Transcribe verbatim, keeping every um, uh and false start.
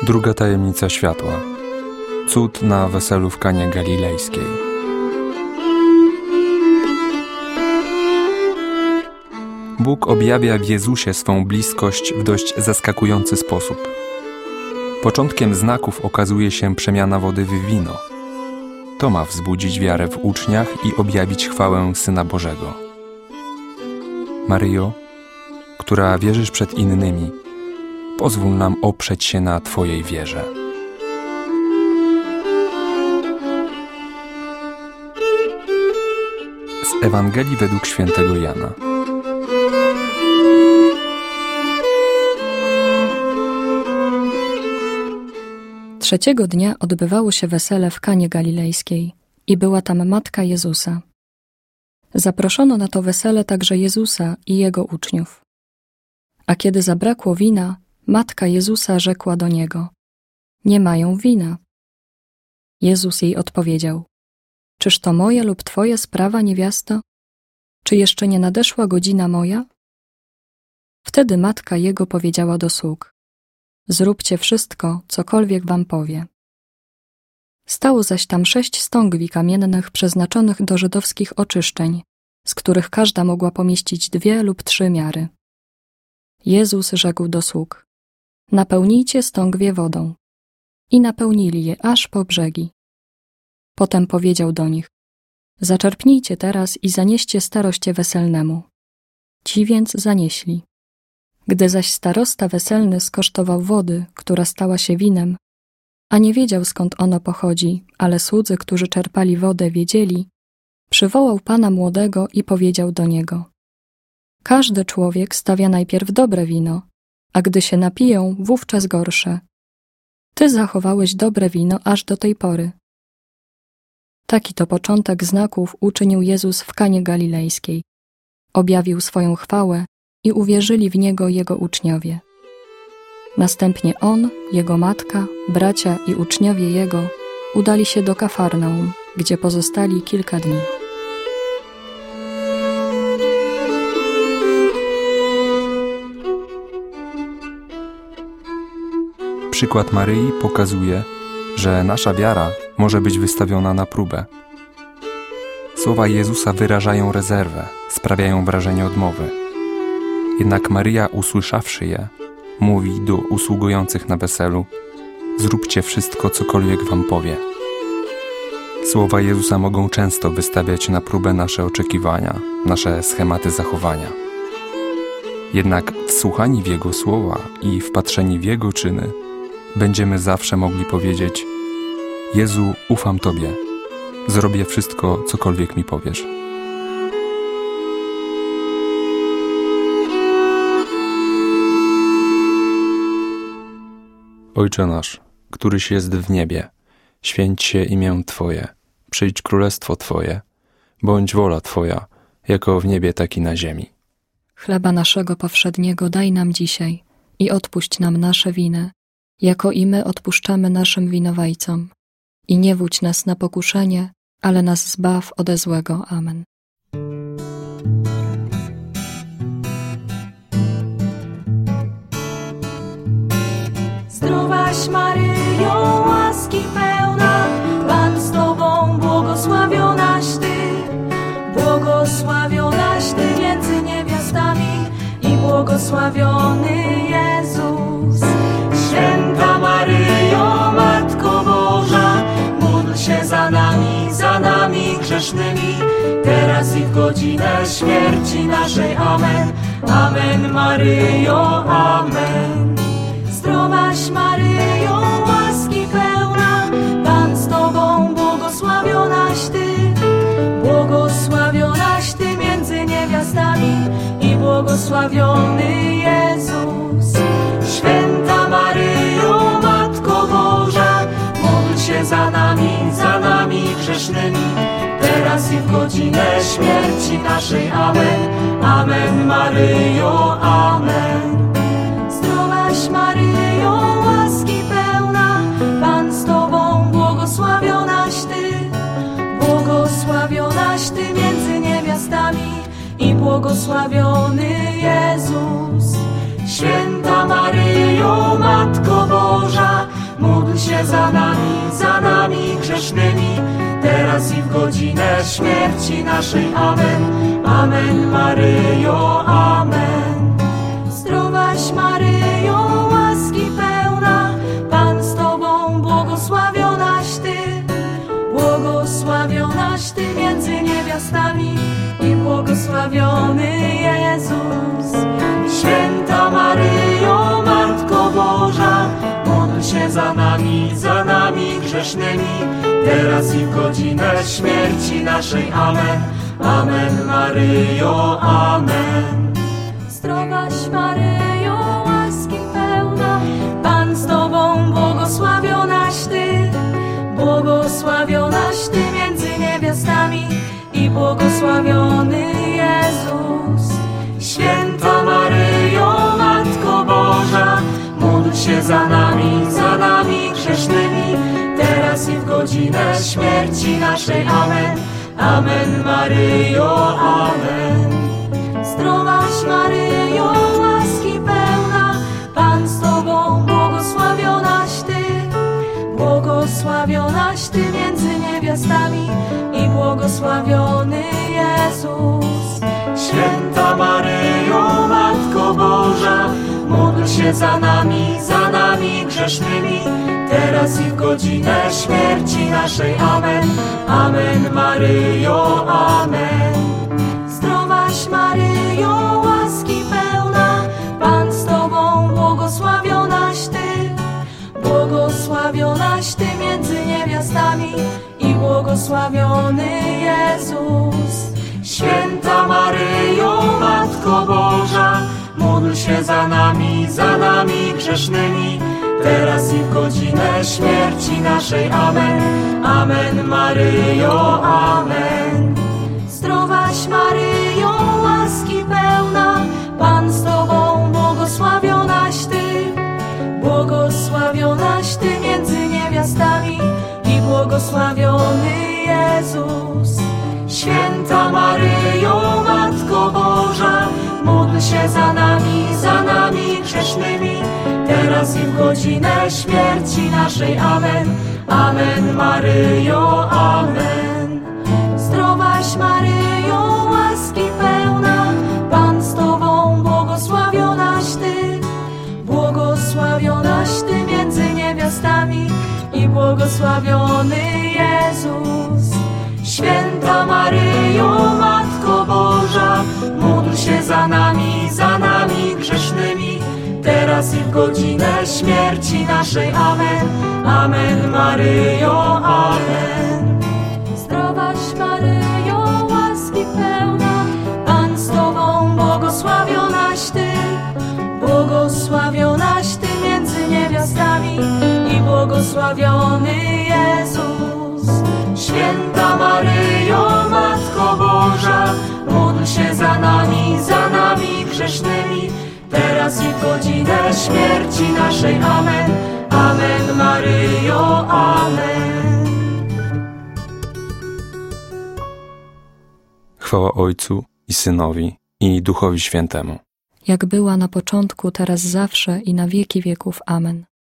Druga tajemnica światła. Cud na weselu w Kanie Galilejskiej. Bóg objawia w Jezusie swą bliskość w dość zaskakujący sposób. Początkiem znaków okazuje się przemiana wody w wino. To ma wzbudzić wiarę w uczniach i objawić chwałę Syna Bożego. Maryjo, która wierzysz przed innymi, pozwól nam oprzeć się na Twojej wierze. Z Ewangelii według świętego Jana. Trzeciego dnia odbywało się wesele w Kanie Galilejskiej i była tam matka Jezusa. Zaproszono na to wesele także Jezusa i Jego uczniów. A kiedy zabrakło wina, matka Jezusa rzekła do Niego: nie mają wina. Jezus jej odpowiedział: czyż to moja lub Twoja sprawa, niewiasto? Czy jeszcze nie nadeszła godzina moja? Wtedy matka Jego powiedziała do sług: zróbcie wszystko, cokolwiek wam powie. Stało zaś tam sześć stągwi kamiennych przeznaczonych do żydowskich oczyszczeń, z których każda mogła pomieścić dwie lub trzy miary. Jezus rzekł do sług: napełnijcie stągwie wodą. I napełnili je aż po brzegi. Potem powiedział do nich: zaczerpnijcie teraz i zanieście staroście weselnemu. Ci więc zanieśli. Gdy zaś starosta weselny skosztował wody, która stała się winem, a nie wiedział, skąd ono pochodzi, ale słudzy, którzy czerpali wodę, wiedzieli, przywołał pana młodego i powiedział do niego: każdy człowiek stawia najpierw dobre wino, a gdy się napiją, wówczas gorsze. Ty zachowałeś dobre wino aż do tej pory. Taki to początek znaków uczynił Jezus w Kanie Galilejskiej. Objawił swoją chwałę i uwierzyli w Niego Jego uczniowie. Następnie On, Jego matka, bracia i uczniowie Jego udali się do Kafarnaum, gdzie pozostali kilka dni. Przykład Maryi pokazuje, że nasza wiara może być wystawiona na próbę. Słowa Jezusa wyrażają rezerwę, sprawiają wrażenie odmowy. Jednak Maryja, usłyszawszy je, mówi do usługujących na weselu: zróbcie wszystko, cokolwiek wam powie. Słowa Jezusa mogą często wystawiać na próbę nasze oczekiwania, nasze schematy zachowania. Jednak wsłuchani w Jego słowa i wpatrzeni w Jego czyny, będziemy zawsze mogli powiedzieć: Jezu, ufam Tobie, zrobię wszystko, cokolwiek mi powiesz. Ojcze nasz, któryś jest w niebie, święć się imię Twoje, przyjdź królestwo Twoje, bądź wola Twoja, jako w niebie, tak i na ziemi. Chleba naszego powszedniego daj nam dzisiaj i odpuść nam nasze winy, jako i my odpuszczamy naszym winowajcom. I nie wódź nas na pokuszenie, ale nas zbaw ode złego. Amen. Zdrowaś Maryjo, łaski pełna, Pan z Tobą, błogosławionaś Ty, błogosławionaś Ty między niewiastami i błogosławiony Jezus. Święta Maryjo, Matko Boża, módl się za nami, za nami grzesznymi, teraz i w godzinę śmierci naszej. Amen. Amen, Maryjo, amen. Zdrowaś Maryjo, łaski pełna, Pan z Tobą, błogosławionaś Ty, błogosławionaś Ty między niewiastami i błogosławiony Jezus. Święta Maryjo, Matko Boża, módl się za nami, za nami grzesznymi, teraz i w godzinę śmierci naszej. Amen. Amen, Maryjo, amen. Zdrowaś Maryjo, łaski pełna, Pan z Tobą, błogosławionaś Ty, błogosławionaś Ty między niewiastami i błogosławiony Jezus. Święta Maryjo, Matko Boża, módl się za nami, za nami grzesznymi, teraz i w godzinę śmierci naszej. Amen. Amen, Maryjo, amen. Zdrowaś Maryjo, łaski pełna, Pan z Tobą, błogosławionaś Ty, błogosławionaś Ty między niewiastami i błogosławiony Jezus. Święta Maryjo, Matko Boża, módl się za nami, za nami grzesznymi, teraz i w godzinę śmierci naszej. Amen. Amen, Maryjo, amen. Zdrowaś Maryjo, łaski pełna, Pan z Tobą, błogosławionaś Ty, błogosławionaś Ty między niewiastami i błogosławiony Jezus. Święta Maryjo, Matko Boża, módl się za nami, za nami grzesznymi, teraz i w godzinę śmierci naszej. Amen. Amen, Maryjo, amen. Zdrowaś Maryjo, łaski pełna, Pan z Tobą, błogosławionaś Ty, błogosławionaś Ty między niewiastami i błogosławiony Jezus. Święta Maryjo, Matko Boża, módl się za nami, za nami grzesznymi, teraz i w godzinę śmierci naszej. Amen. Amen, Maryjo, amen. Zdrowaś Maryjo, łaski pełna, Pan z Tobą, błogosławionaś Ty, błogosławionaś Ty między niewiastami i błogosławiony Jezus. Święta Maryjo, Matko Boża, módl się za nami, za nami grzesznymi, teraz i w godzinę śmierci naszej. Amen. Amen, Maryjo, amen. Zdrowaś Maryjo, łaski pełna, Pan z Tobą, błogosławionaś Ty, błogosławionaś Ty między niewiastami i błogosławiony Jezus. Święta Maryjo, Matko Boża, módl się za nami, za nami grzesznymi, teraz i w godzinę śmierci naszej. Amen. Amen, Maryjo, amen. Zdrowaś Maryjo, łaski pełna, Pan z Tobą, błogosławionaś Ty, błogosławionaś Ty między niewiastami i błogosławiony Jezus. Święta Maryjo, Matko Boża, módl się za nami, za nami grzesznymi, teraz i w godzinę śmierci naszej. Amen. Amen, Maryjo, amen. Zdrowaś Maryjo, łaski pełna, Pan z Tobą, błogosławionaś Ty, błogosławionaś Ty między niewiastami i błogosławiony Jezus. Święta Maryjo, Matko Boża, módl się za nami, za nami grzesznymi, teraz i w godzinę śmierci naszej. Amen. Amen, Maryjo, amen. Chwała Ojcu i Synowi i Duchowi Świętemu. Jak była na początku, teraz zawsze i na wieki wieków. Amen.